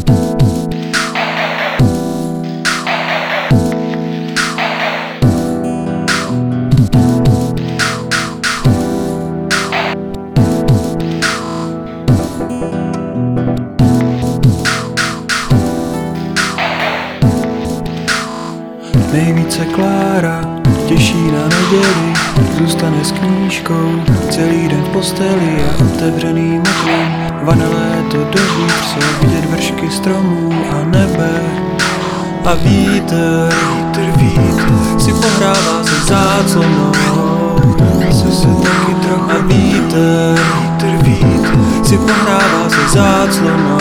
Nejvíce Klára těší na neděli, zůstane s knížkou celý den v posteli a otevřeným oknem. Vane léto dovnitř jsou vidět vršky stromů a nebe. A vítr si pohrává se záclonou, se taky trochu. A vítr si pohrává se záclonou,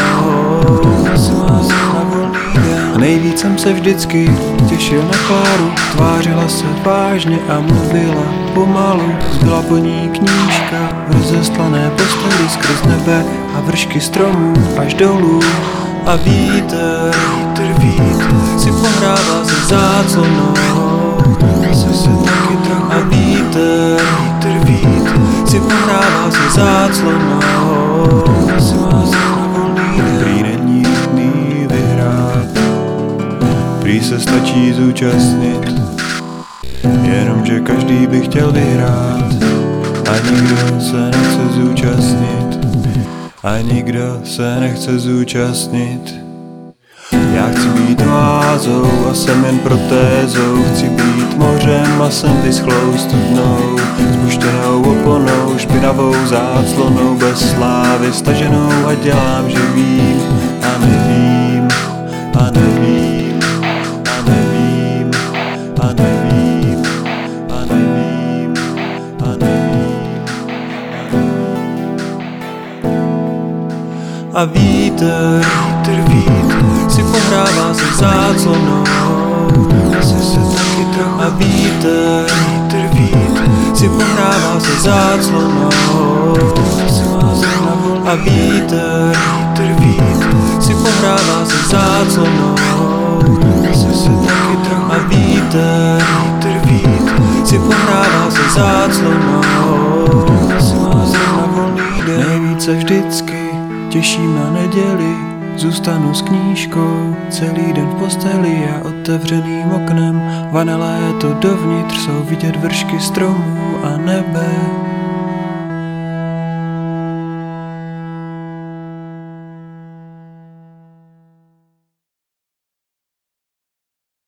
a nejvíc jsem se vždycky těšil na Kláru. Tvářila se vážně a mluvila pomalu. Zbyla po ní knížka v rozestlané posteli skrz nebe a vršky stromů až dolů. A vítr si pohrává se záclonou, se taky trochu. A vítr si pohrává se záclonou, prý není nutný vyhrát, prý se stačí zúčastnit, jenomže každý by chtěl vyhrát a nikdo se nechce zúčastnit, a nikdo se nechce zúčastnit. Já chci být oázou a jsem jen protézou, chci být mořem a jsem vyschlou studnou, spuštěnou oponou, špinavou záclonou, bez slávy staženou a dělám, že vím a nevím a nevím a nevím a nevím a nevím a nevím. A vítr si pohrává se záclonou, se taky trochu. A vítr si pohrává se záclonou, a vítr si pohrává se záclonou, se taky trochu. A vítr si pohrává se záclonou, nejvíce vždycky těším na neděli, zůstanu s knížkou celý den v posteli a otevřeným oknem. Vane léto dovnitř jsou vidět vršky stromů a nebe.